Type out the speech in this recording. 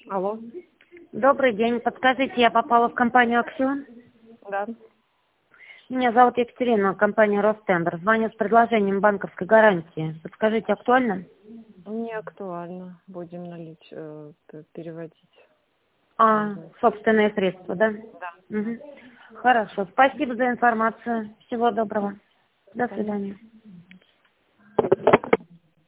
Алло. Добрый день. Подскажите, я попала в компанию «Аксион». Да. Меня зовут Екатерина, компания «Ростендер». Звоню с предложением банковской гарантии. Подскажите, актуально? Не актуально. Будем переводить. Собственные средства, да? Да. Угу. Хорошо. Спасибо за информацию. Всего доброго. До свидания.